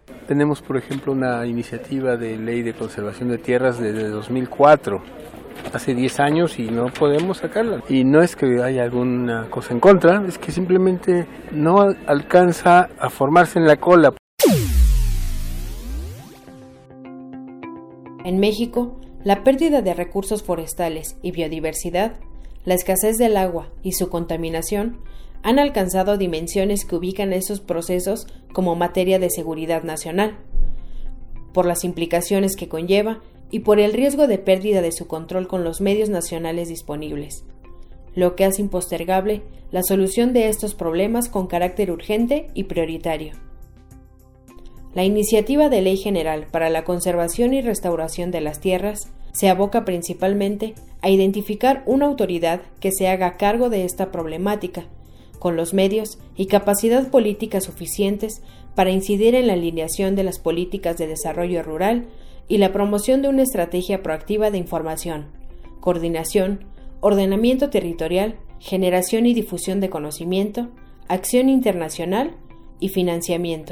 Tenemos, por ejemplo, una iniciativa de ley de conservación de tierras desde 2004, hace 10 años, y no podemos sacarla. Y no es que haya alguna cosa en contra, es que simplemente no alcanza a formarse en la cola. En México, la pérdida de recursos forestales y biodiversidad, la escasez del agua y su contaminación han alcanzado dimensiones que ubican esos procesos como materia de seguridad nacional, por las implicaciones que conlleva y por el riesgo de pérdida de su control con los medios nacionales disponibles, lo que hace impostergable la solución de estos problemas con carácter urgente y prioritario. La Iniciativa de Ley General para la Conservación y Restauración de las Tierras se aboca principalmente a identificar una autoridad que se haga cargo de esta problemática, con los medios y capacidad política suficientes para incidir en la alineación de las políticas de desarrollo rural y la promoción de una estrategia proactiva de información, coordinación, ordenamiento territorial, generación y difusión de conocimiento, acción internacional y financiamiento.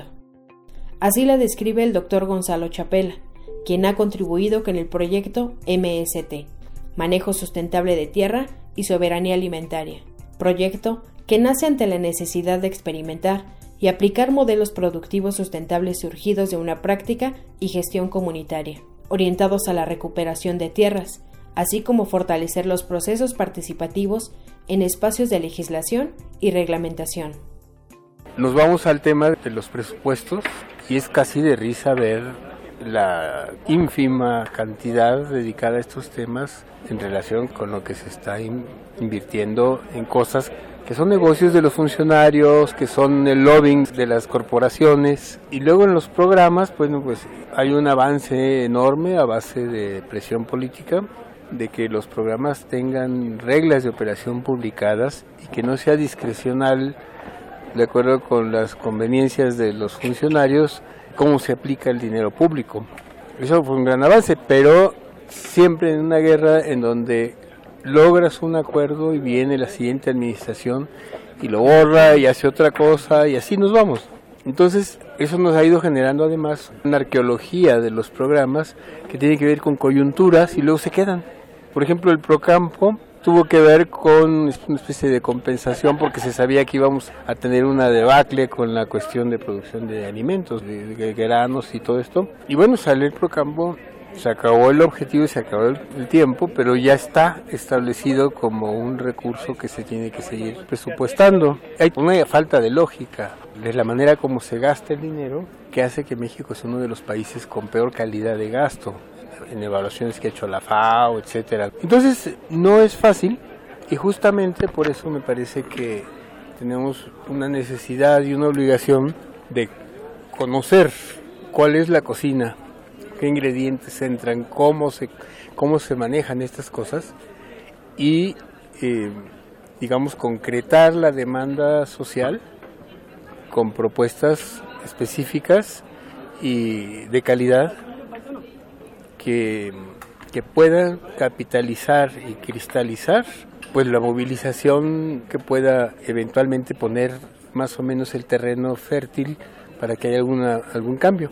Así la describe el Dr. Gonzalo Chapela, quien ha contribuido con el proyecto MST, Manejo Sustentable de Tierra y Soberanía Alimentaria, proyecto que nace ante la necesidad de experimentar y aplicar modelos productivos sustentables surgidos de una práctica y gestión comunitaria, orientados a la recuperación de tierras, así como fortalecer los procesos participativos en espacios de legislación y reglamentación. Nos vamos al tema de los presupuestos y es casi de risa ver la ínfima cantidad dedicada a estos temas en relación con lo que se está invirtiendo en cosas que son negocios de los funcionarios, que son el lobbying de las corporaciones. Y luego en los programas, pues hay un avance enorme a base de presión política, de que los programas tengan reglas de operación publicadas y que no sea discrecional, de acuerdo con las conveniencias de los funcionarios, cómo se aplica el dinero público. Eso fue un gran avance, pero siempre en una guerra en donde logras un acuerdo y viene la siguiente administración y lo borra y hace otra cosa y así nos vamos. Entonces eso nos ha ido generando además una arqueología de los programas que tiene que ver con coyunturas y luego se quedan. Por ejemplo, el Procampo tuvo que ver con una especie de compensación porque se sabía que íbamos a tener una debacle con la cuestión de producción de alimentos, de granos y todo esto. Y bueno, sale el Procampo, se acabó el objetivo y se acabó el tiempo, pero ya está establecido como un recurso que se tiene que seguir presupuestando. Hay una falta de lógica de la manera como se gasta el dinero que hace que México sea uno de los países con peor calidad de gasto en evaluaciones que ha hecho la FAO, etcétera. Entonces no es fácil y justamente por eso me parece que tenemos una necesidad y una obligación de conocer cuál es la cocina, qué ingredientes entran, cómo se manejan estas cosas y digamos concretar la demanda social con propuestas específicas y de calidad que puedan capitalizar y cristalizar pues la movilización que pueda eventualmente poner más o menos el terreno fértil para que haya algún cambio.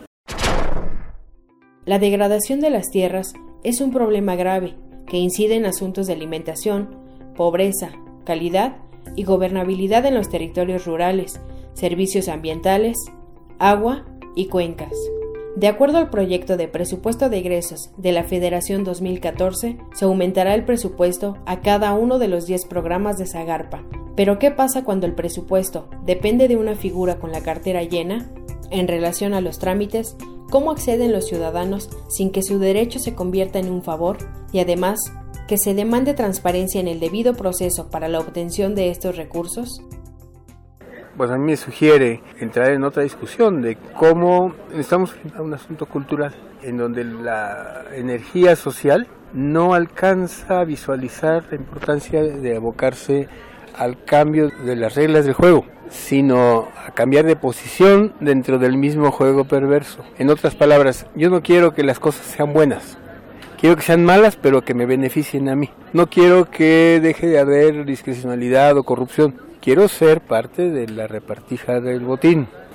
La degradación de las tierras es un problema grave que incide en asuntos de alimentación, pobreza, calidad y gobernabilidad en los territorios rurales, servicios ambientales, agua y cuencas. De acuerdo al proyecto de presupuesto de egresos de la Federación 2014, se aumentará el presupuesto a cada uno de los 10 programas de Zagarpa. Pero ¿qué pasa cuando el presupuesto depende de una figura con la cartera llena? En relación a los trámites, ¿cómo acceden los ciudadanos sin que su derecho se convierta en un favor? Y además, ¿que se demande transparencia en el debido proceso para la obtención de estos recursos? Pues a mí me sugiere entrar en otra discusión de cómo estamos en un asunto cultural, en donde la energía social no alcanza a visualizar la importancia de abocarse al cambio de las reglas del juego, sino a cambiar de posición dentro del mismo juego perverso. En otras palabras, yo no quiero que las cosas sean buenas, quiero que sean malas pero que me beneficien a mí. No quiero que deje de haber discrecionalidad o corrupción. Quiero ser parte de la repartija del botín.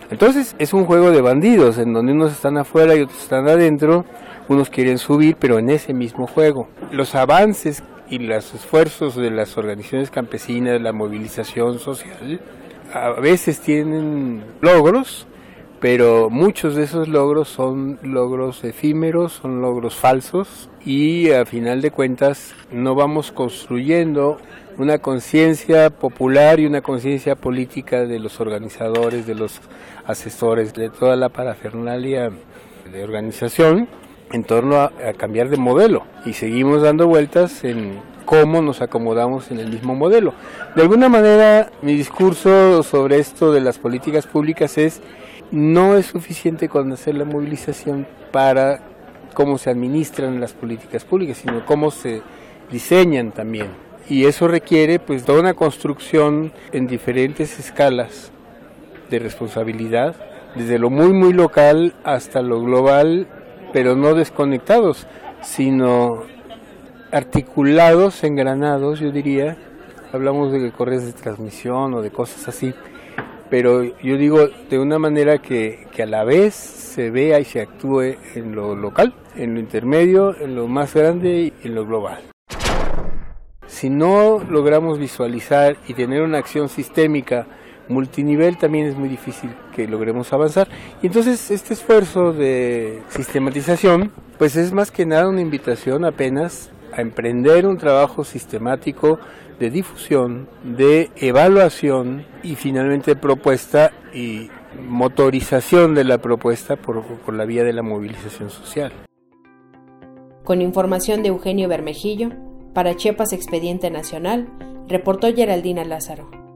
Entonces es un juego de bandidos, en donde unos están afuera y otros están adentro, unos quieren subir, pero en ese mismo juego. Los avances y los esfuerzos de las organizaciones campesinas, la movilización social, a veces tienen logros, pero muchos de esos logros son logros efímeros, son logros falsos, y a final de cuentas no vamos construyendo una conciencia popular y una conciencia política de los organizadores, de los asesores, de toda la parafernalia de organización en torno a cambiar de modelo, y seguimos dando vueltas en cómo nos acomodamos en el mismo modelo. De alguna manera, mi discurso sobre esto de las políticas públicas es: no es suficiente con hacer la movilización para cómo se administran las políticas públicas, sino cómo se diseñan también. Y eso requiere pues toda una construcción en diferentes escalas de responsabilidad, desde lo muy local hasta lo global, pero no desconectados, sino articulados, engranados, yo diría. Hablamos de correos de transmisión o de cosas así, pero yo digo de una manera que a la vez se vea y se actúe en lo local, en lo intermedio, en lo más grande y en lo global. Si no logramos visualizar y tener una acción sistémica multinivel, también es muy difícil que logremos avanzar. Y entonces este esfuerzo de sistematización pues es más que nada una invitación apenas a emprender un trabajo sistemático de difusión, de evaluación y finalmente propuesta y motorización de la propuesta por la vía de la movilización social. Con información de Eugenio Bermejillo, para Chiapas Expediente Nacional, reportó Geraldina Lázaro.